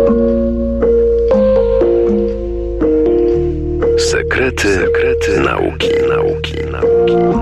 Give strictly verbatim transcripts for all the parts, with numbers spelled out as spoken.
Sekrety, sekrety nauki, nauki, nauki.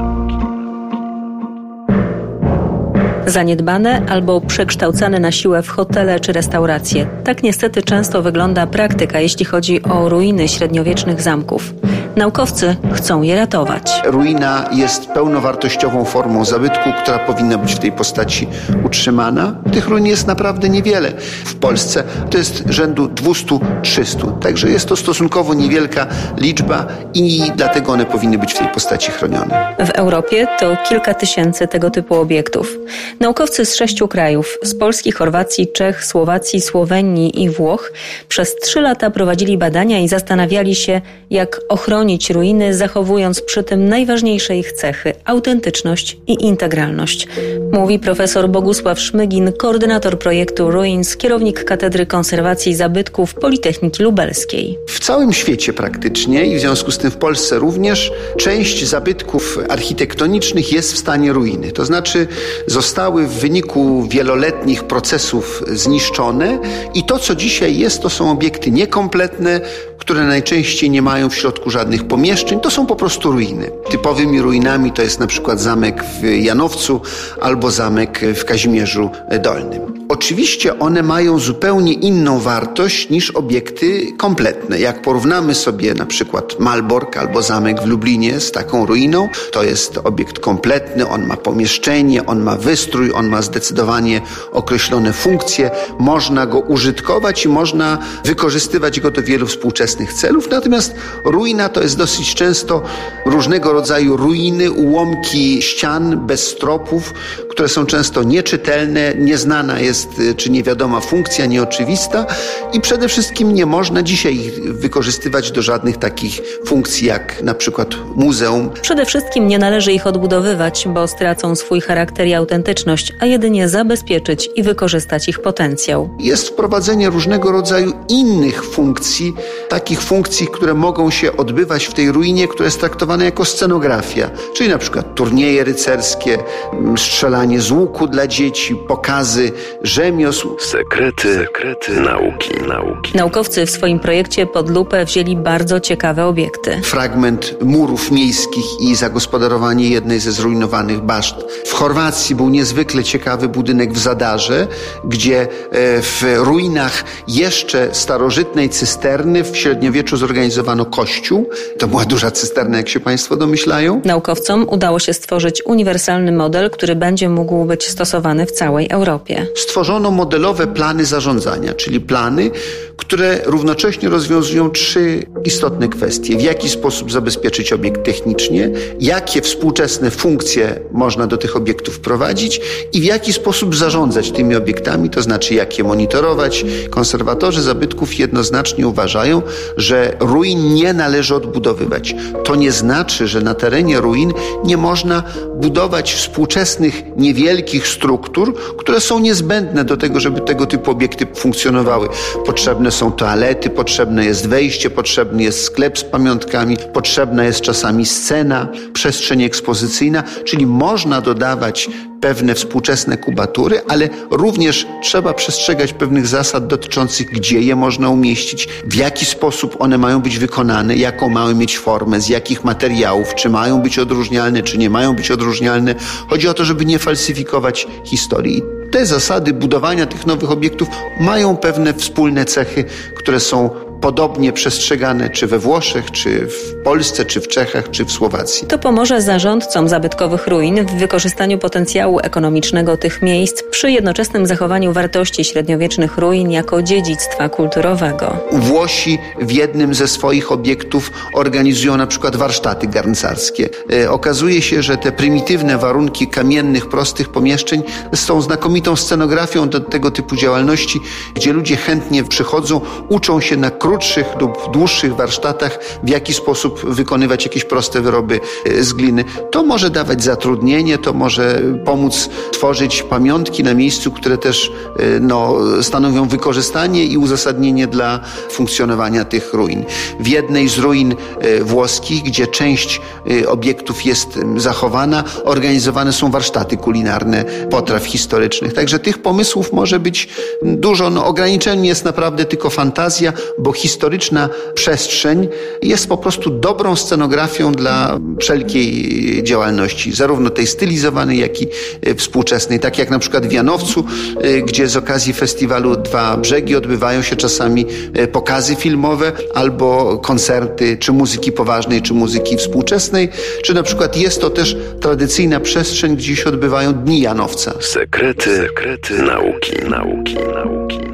Zaniedbane albo przekształcane na siłę w hotele czy restauracje. Tak niestety często wygląda praktyka, jeśli chodzi o ruiny średniowiecznych zamków. Naukowcy chcą je ratować. Ruina jest pełnowartościową formą zabytku, która powinna być w tej postaci utrzymana. Tych ruin jest naprawdę niewiele. W Polsce to jest rzędu dwieście trzysta. Także jest to stosunkowo niewielka liczba i dlatego one powinny być w tej postaci chronione. W Europie to kilka tysięcy tego typu obiektów. Naukowcy z sześciu krajów, z Polski, Chorwacji, Czech, Słowacji, Słowenii i Włoch, przez trzy lata prowadzili badania i zastanawiali się, jak ochronić ruiny, zachowując przy tym najważniejsze ich cechy – autentyczność i integralność. Mówi profesor Bogusław Szmygin, koordynator projektu Ruins, kierownik Katedry Konserwacji Zabytków Politechniki Lubelskiej. W całym świecie praktycznie i w związku z tym w Polsce również część zabytków architektonicznych jest w stanie ruiny. To znaczy zostały w wyniku wieloletnich procesów zniszczone i to, co dzisiaj jest, to są obiekty niekompletne, które najczęściej nie mają w środku żadnych pomieszczeń. To są po prostu ruiny. Typowymi ruinami to jest na przykład zamek w Janowcu albo zamek w Kazimierzu Dolnym. Oczywiście one mają zupełnie inną wartość niż obiekty kompletne. Jak porównamy sobie na przykład Malbork albo zamek w Lublinie z taką ruiną, to jest obiekt kompletny, on ma pomieszczenie, on ma wystrój, on ma zdecydowanie określone funkcje, można go użytkować i można wykorzystywać go do wielu współczesnych celów. Natomiast ruina to jest dosyć często różnego rodzaju ruiny, ułomki ścian bez stropów, które są często nieczytelne, nieznana jest czy niewiadoma funkcja, nieoczywista i przede wszystkim nie można dzisiaj ich wykorzystywać do żadnych takich funkcji jak na przykład muzeum. Przede wszystkim nie należy ich odbudowywać, bo stracą swój charakter i autentyczność, a jedynie zabezpieczyć i wykorzystać ich potencjał. Jest wprowadzenie różnego rodzaju innych funkcji, takich funkcji, które mogą się odbywać w tej ruinie, która jest traktowana jako scenografia, czyli na przykład turnieje rycerskie, strzelanie z łuku dla dzieci, pokazy rzemiosł. Sekrety, sekrety nauki, nauki. Naukowcy w swoim projekcie pod lupę wzięli bardzo ciekawe obiekty. Fragment murów miejskich i zagospodarowanie jednej ze zrujnowanych baszt. W Chorwacji był niezwykle ciekawy budynek w Zadarze, gdzie w ruinach jeszcze starożytnej cysterny w średniowieczu zorganizowano kościół. To była duża cysterna, jak się Państwo domyślają. Naukowcom udało się stworzyć uniwersalny model, który będzie mógł być stosowany w całej Europie. Stworzono modelowe plany zarządzania, czyli plany, które równocześnie rozwiązują trzy istotne kwestie. W jaki sposób zabezpieczyć obiekt technicznie, jakie współczesne funkcje można do tych obiektów prowadzić i w jaki sposób zarządzać tymi obiektami, to znaczy jak je monitorować. Konserwatorzy zabytków jednoznacznie uważają, że ruin nie należy odbudowywać. To nie znaczy, że na terenie ruin nie można budować współczesnych, niewielkich struktur, które są niezbędne do tego, żeby tego typu obiekty funkcjonowały. Potrzebne są toalety, potrzebne jest wejście, potrzebny jest sklep z pamiątkami, potrzebna jest czasami scena, przestrzeń ekspozycyjna, czyli można dodawać pewne współczesne kubatury, ale również trzeba przestrzegać pewnych zasad dotyczących, gdzie je można umieścić, w jaki sposób one mają być wykonane, jaką mają mieć formę, z jakich materiałów, czy mają być odróżnialne, czy nie mają być odróżnialne. Chodzi o to, żeby nie falsyfikować historii. Te zasady budowania tych nowych obiektów mają pewne wspólne cechy, które są podobnie przestrzegane czy we Włoszech, czy w Polsce, czy w Czechach, czy w Słowacji. To pomoże zarządcom zabytkowych ruin w wykorzystaniu potencjału ekonomicznego tych miejsc przy jednoczesnym zachowaniu wartości średniowiecznych ruin jako dziedzictwa kulturowego. Włosi w jednym ze swoich obiektów organizują na przykład warsztaty garncarskie. E, okazuje się, że te prymitywne warunki kamiennych, prostych pomieszczeń są znakomitą scenografią do tego typu działalności, gdzie ludzie chętnie przychodzą, uczą się na krótko krótszych lub dłuższych warsztatach, w jaki sposób wykonywać jakieś proste wyroby z gliny. To może dawać zatrudnienie, to może pomóc tworzyć pamiątki na miejscu, które też no, stanowią wykorzystanie i uzasadnienie dla funkcjonowania tych ruin. W jednej z ruin włoskich, gdzie część obiektów jest zachowana, organizowane są warsztaty kulinarne potraw historycznych. Także tych pomysłów może być dużo. No, ograniczeniem jest naprawdę tylko fantazja, bo historyczna przestrzeń jest po prostu dobrą scenografią dla wszelkiej działalności, zarówno tej stylizowanej, jak i współczesnej. Tak jak na przykład w Janowcu, gdzie z okazji festiwalu Dwa Brzegi odbywają się czasami pokazy filmowe albo koncerty, czy muzyki poważnej, czy muzyki współczesnej, czy na przykład jest to też tradycyjna przestrzeń, gdzie się odbywają Dni Janowca. Sekrety, sekrety nauki, nauki, nauki.